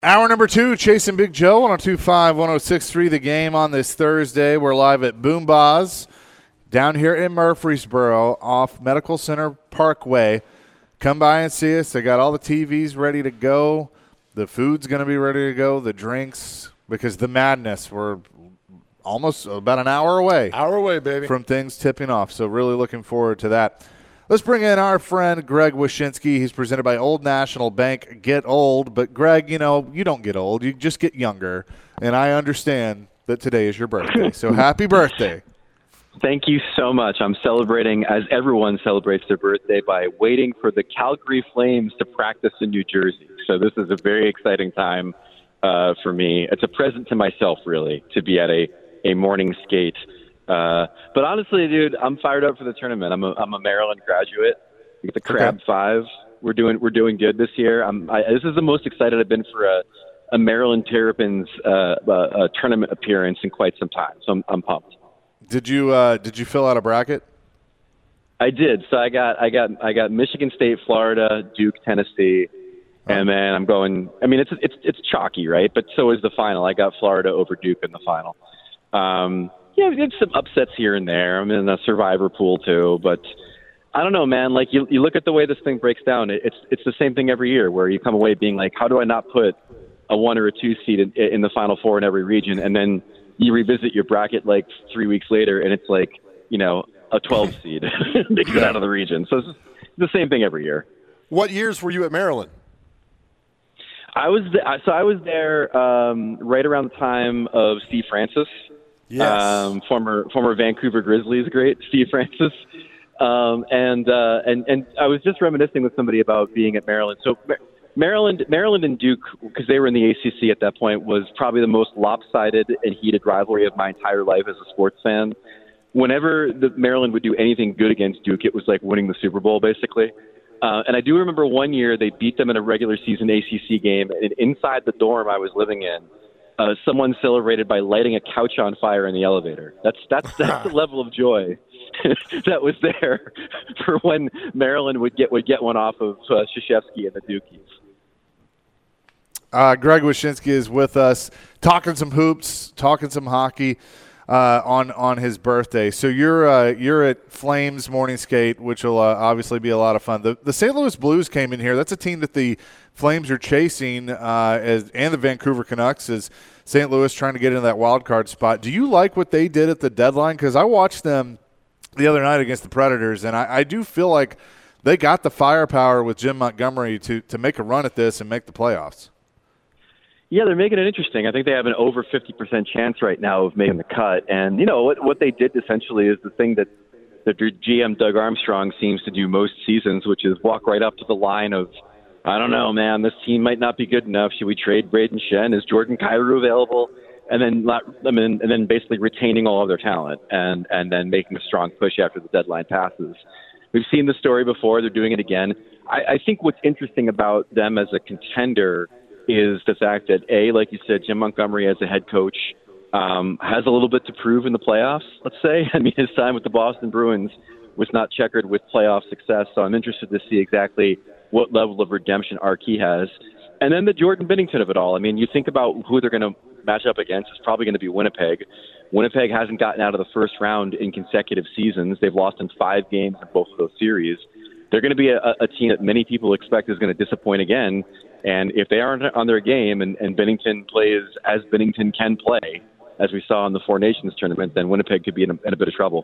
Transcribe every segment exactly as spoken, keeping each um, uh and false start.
Hour number two, Chasing Big Joe on two five one oh six three. The Game on this Thursday. We're live at Boom Baz down here in Murfreesboro off Medical Center Parkway. Come by and see us. They got all the T Vs ready to go. The food's going to be ready to go. The drinks, because the madness, we're almost about an hour away. Hour away, baby. From things tipping off. So really looking forward to that. Let's bring in our friend Greg Wyshynski. He's presented by Old National Bank. Get old. But, Greg, you know, you don't get old. You just get younger. And I understand that today is your birthday. So happy birthday. Thank you so much. I'm celebrating, as everyone celebrates their birthday, by waiting for the Calgary Flames to practice in New Jersey. So this is a very exciting time uh, for me. It's a present to myself, really, to be at a, a morning skate. Uh, but honestly, dude, I'm fired up for the tournament. I'm a, I'm a Maryland graduate. We get the Crab okay. Five. We're doing we're doing good this year. I'm, I, this is the most excited I've been for a, a Maryland Terrapins uh, a, a tournament appearance in quite some time. So I'm, I'm pumped. Did you uh, did you fill out a bracket? I did. So I got I got I got Michigan State, Florida, Duke, Tennessee, oh. and then I'm going. I mean, it's it's it's chalky, right? But so is the final. I got Florida over Duke in the final. Um, Yeah, we had some upsets here and there. I'm in a survivor pool too, but I don't know, man. Like you, you look at the way this thing breaks down. It's it's the same thing every year, where you come away being like, how do I not put a one or a two seed in, in the Final Four in every region? And then you revisit your bracket like three weeks later, and it's like, you know, a twelve seed to get out of the region. So it's the same thing every year. What years were you at Maryland? I was th- so I was there um, right around the time of Steve Francis. Yes. Um, former former Vancouver Grizzlies great, Steve Francis. Um, and, uh, and and I was just reminiscing with somebody about being at Maryland. So Maryland Maryland and Duke, because they were in the A C C at that point, was probably the most lopsided and heated rivalry of my entire life as a sports fan. Whenever the Maryland would do anything good against Duke, it was like winning the Super Bowl, basically. Uh, and I do remember one year they beat them in a regular season A C C game, and inside the dorm I was living in, Uh, someone celebrated by lighting a couch on fire in the elevator. That's that's that's the level of joy that was there for when Maryland would get would get one off of uh, Krzyzewski and the Dukies. Uh, Greg Wyshynski is with us, talking some hoops, talking some hockey uh, on on his birthday. So you're uh, you're at Flames morning skate, which will uh, obviously be a lot of fun. The the Saint Louis Blues came in here. That's a team that the Flames are chasing, uh, as and the Vancouver Canucks is Saint Louis trying to get into that wild card spot. Do you like what they did at the deadline? Because I watched them the other night against the Predators, and I, I do feel like they got the firepower with Jim Montgomery to to make a run at this and make the playoffs. Yeah, they're making it interesting. I think they have an over fifty percent chance right now of making the cut. And, you know, what what they did essentially is the thing that the G M Doug Armstrong seems to do most seasons, which is walk right up to the line of, I don't know, man, this team might not be good enough. Should we trade Braden Shen? Is Jordan Kyrou available? And then not, I mean, and then basically retaining all of their talent and, and then making a strong push after the deadline passes. We've seen the story before. They're doing it again. I, I think what's interesting about them as a contender is the fact that, A, like you said, Jim Montgomery as a head coach um, has a little bit to prove in the playoffs, let's say. I mean, his time with the Boston Bruins was not checkered with playoff success, so I'm interested to see exactly what level of redemption arc he has. And then the Jordan Binnington of it all. I mean, you think about who they're going to match up against. It's probably going to be Winnipeg. Winnipeg hasn't gotten out of the first round in consecutive seasons. They've lost in five games in both of those series. They're going to be a, a team that many people expect is going to disappoint again. And if they aren't on their game and, and Binnington plays as Binnington can play, as we saw in the Four Nations tournament, then Winnipeg could be in a, in a bit of trouble.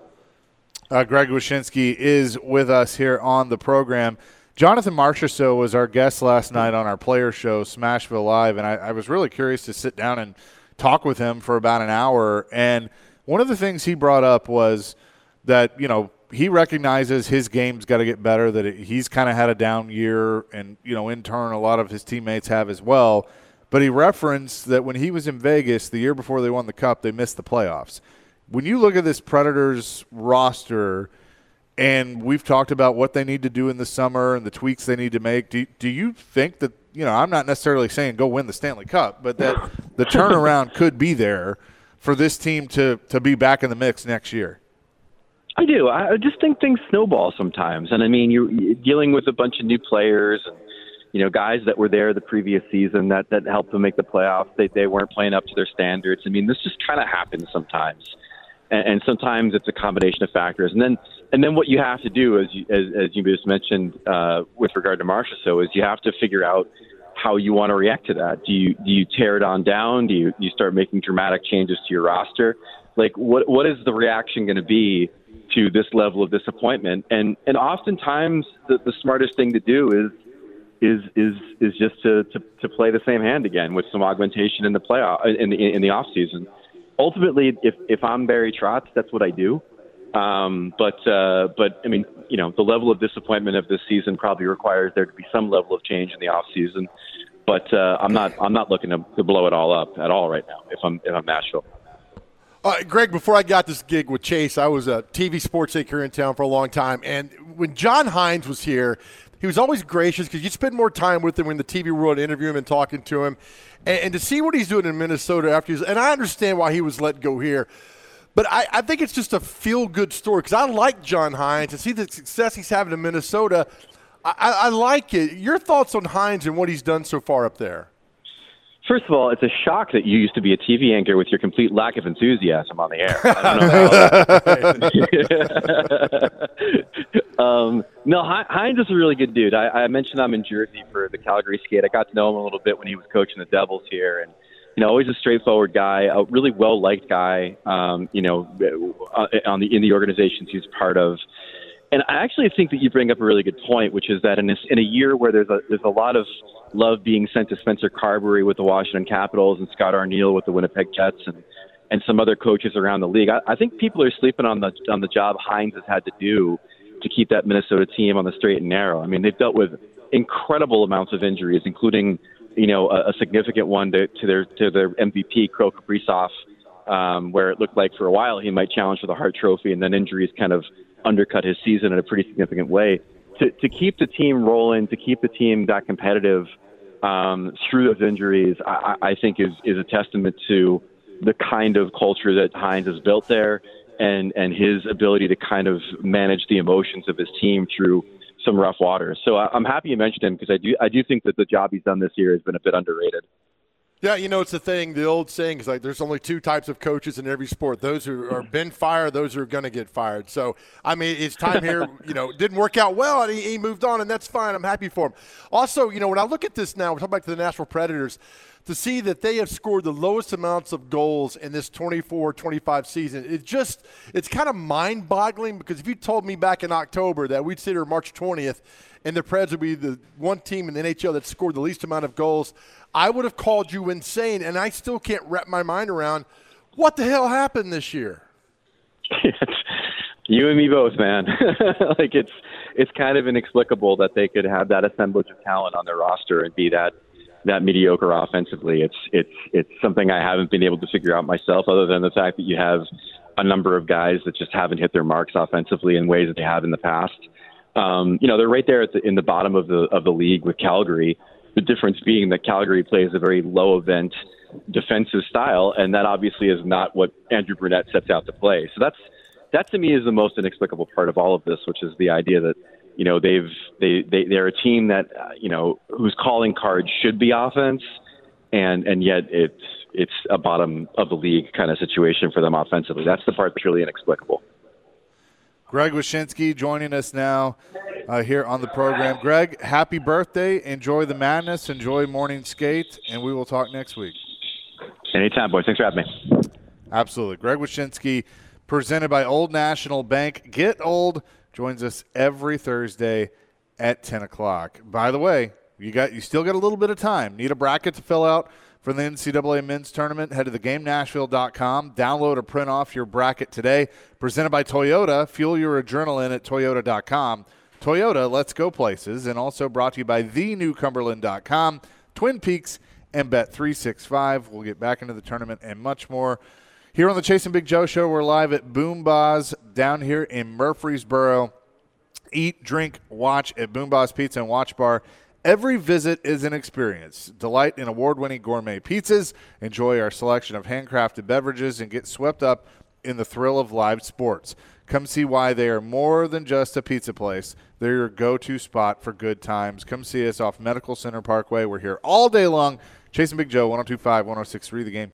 Uh, Greg Wyshynski is with us here on the program. Jonathan Marchessault was our guest last night on our player show, Smashville Live, and I, I was really curious to sit down and talk with him for about an hour. And one of the things he brought up was that, you know, he recognizes his game's got to get better, that it, he's kind of had a down year, and, you know, in turn a lot of his teammates have as well. But he referenced that when he was in Vegas the year before they won the Cup, they missed the playoffs. When you look at this Predators roster, and we've talked about what they need to do in the summer and the tweaks they need to make, do, do you think that, you know, I'm not necessarily saying go win the Stanley Cup, but that the turnaround could be there for this team to, to be back in the mix next year? I do. I just think things snowball sometimes. And, I mean, you're, you're dealing with a bunch of new players. And, You know, guys that were there the previous season that, that helped them make the playoffs, they, they weren't playing up to their standards. I mean, this just kind of happens sometimes. And, and sometimes it's a combination of factors. And then and then what you have to do, as you, as, as you just mentioned uh, with regard to Marchessault, is you have to figure out how you want to react to that. Do you do you tear it on down? Do you, you start making dramatic changes to your roster? Like, what what is the reaction going to be to this level of disappointment? And and oftentimes the, the smartest thing to do is is is is just to, to, to play the same hand again with some augmentation in the playoff in the in the off season. Ultimately, if if I'm Barry Trotz, that's what I do. Um, but uh, but I mean, you know, the level of disappointment of this season probably requires there to be some level of change in the off season. But uh, I'm not I'm not looking to, to blow it all up at all right now. If I'm if I'm Nashville. Uh, Greg, before I got this gig with Chase, I was a T V sports anchor in town for a long time, and when John Hines was here, he was always gracious because you spend more time with him in the T V world, interviewing him and talking to him, and, and to see what he's doing in Minnesota after he's, and I understand why he was let go here, but I, I think it's just a feel-good story because I like John Hines and see the success he's having in Minnesota. I, I, I like it. Your thoughts on Hines and what he's done so far up there? First of all, it's a shock that you used to be a T V anchor with your complete lack of enthusiasm on the air. I don't know how. um, no, Hines is a really good dude. I, I mentioned I'm in Jersey for the Calgary skate. I got to know him a little bit when he was coaching the Devils here, and you know, always a straightforward guy, a really well liked guy. Um, you know, on the in the organizations he's part of. And I actually think that you bring up a really good point, which is that in a, in a year where there's a there's a lot of love being sent to Spencer Carberry with the Washington Capitals and Scott Arniel with the Winnipeg Jets and, and some other coaches around the league, I, I think people are sleeping on the on the job Hines has had to do to keep that Minnesota team on the straight and narrow. I mean, they've dealt with incredible amounts of injuries, including you know a, a significant one to, to their to their M V P, Kirill Kaprizov, um, where it looked like for a while he might challenge for the Hart Trophy, and then injuries kind of undercut his season in a pretty significant way. To to keep the team rolling, to keep the team that competitive um, through those injuries, I, I think is is a testament to the kind of culture that Hines has built there, and and his ability to kind of manage the emotions of his team through some rough waters. So I, I'm happy you mentioned him because I do I do think that the job he's done this year has been a bit underrated. Yeah, you know, it's the thing, the old saying is like there's only two types of coaches in every sport. Those who are been fired, those who are going to get fired. So, I mean, his time here, you know, didn't work out well, and he, he moved on, and that's fine. I'm happy for him. Also, you know, when I look at this now, we're talking back to the Nashville Predators, to see that they have scored the lowest amounts of goals in this twenty-four twenty-five season, it just, it's kind of mind-boggling because if you told me back in October that we'd sit here March twentieth and the Preds would be the one team in the N H L that scored the least amount of goals, I would have called you insane, and I still can't wrap my mind around what the hell happened this year. You and me both, man. Like it's it's kind of inexplicable that they could have that assemblage of talent on their roster and be that that mediocre offensively. It's it's it's something I haven't been able to figure out myself, other than the fact that you have a number of guys that just haven't hit their marks offensively in ways that they have in the past. Um, you know, they're right there at the, in the bottom of the of the league with Calgary. The difference being that Calgary plays a very low event defensive style, and that obviously is not what Andrew Brunette sets out to play. So that's that to me is the most inexplicable part of all of this, which is the idea that you know they've they they they're a team that uh, you know whose calling card should be offense, and and yet it's it's a bottom of the league kind of situation for them offensively. That's the part that's really inexplicable. Greg Wyshynski joining us now uh, here on the program. Greg, happy birthday. Enjoy the madness. Enjoy morning skate, and we will talk next week. Anytime, boys. Thanks for having me. Absolutely. Greg Wyshynski, presented by Old National Bank. Get Old joins us every Thursday at ten o'clock. By the way, you got you still got a little bit of time. Need a bracket to fill out for the N C double A men's tournament? Head to the game nashville dot com. Download or print off your bracket today. Presented by Toyota. Fuel your adrenaline at toyota dot com. Toyota, let's go places. And also brought to you by the new cumberland dot com, Twin Peaks, and Bet three sixty-five. We'll get back into the tournament and much more. Here on the Chase and Big Joe Show, we're live at Boom Ba's down here in Murfreesboro. Eat, drink, watch at Boom Ba's Pizza and Watch Bar. Every visit is an experience. Delight in award-winning gourmet pizzas. Enjoy our selection of handcrafted beverages and get swept up in the thrill of live sports. Come see why they are more than just a pizza place. They're your go-to spot for good times. Come see us off Medical Center Parkway. We're here all day long. Chasing Big Joe, one oh two point five, one oh six point three The Game.